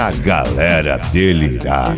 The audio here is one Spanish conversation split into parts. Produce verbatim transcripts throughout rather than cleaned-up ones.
pra galera delirar.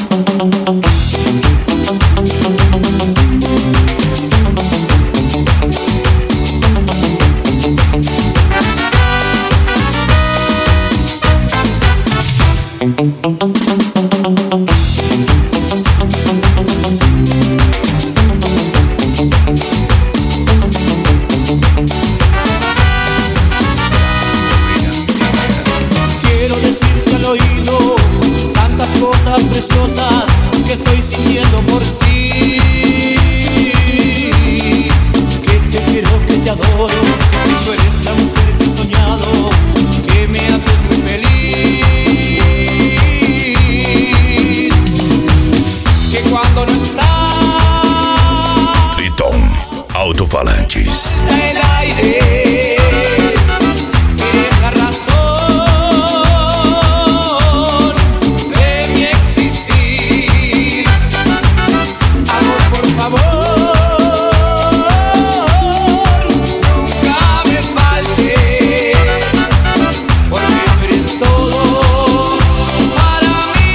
Quiero decirte al oído tantas cosas preciosas que estoy sintiendo por ti. Que te quiero, que te adoro, tú eres la mujer que he soñado, que me haces muy feliz. Que cuando no estás, Triton Alto-Falantes. el aire, eres la razón de mi existir. Amor, por favor, nunca me faltes, porque tú eres todo para mí.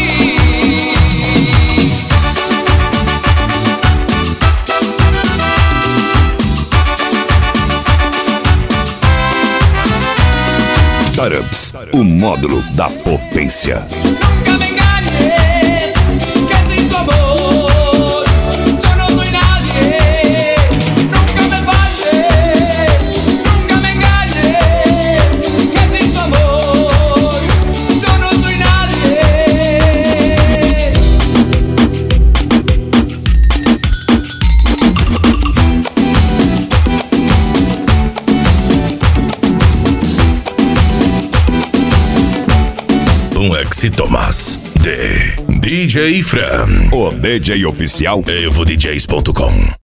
Tarumps, o módulo da potência. Nunca me engañes, que sin tu amor yo no soy nadie. Nunca me faltes, nunca me engañes, que sin tu amor yo no soy nadie. Um éxito mais de D J Fran, o D J oficial evo d js ponto com.